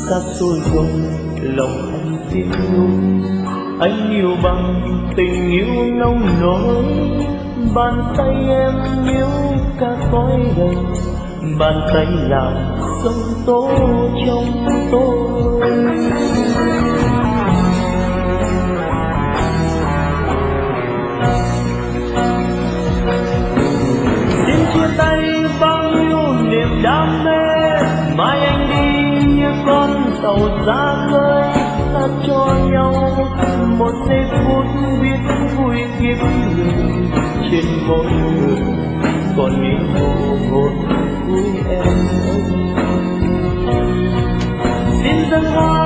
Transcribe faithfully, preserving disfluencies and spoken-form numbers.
xa xôi rồi lòng anh tiếc nuối. Anh yêu bằng tình yêu nông nổi, bàn tay em níu cả cõi đời, bàn tay làm sông tố trong tôi. Xin chia tay bao nhiêu niềm đam mê, mai anh đi như con tàu ra khơi, ta cho nhau một giây phút biết vui kiếp người. Trên mỗi người còn những nụ hôn của em. Xin dâng hoa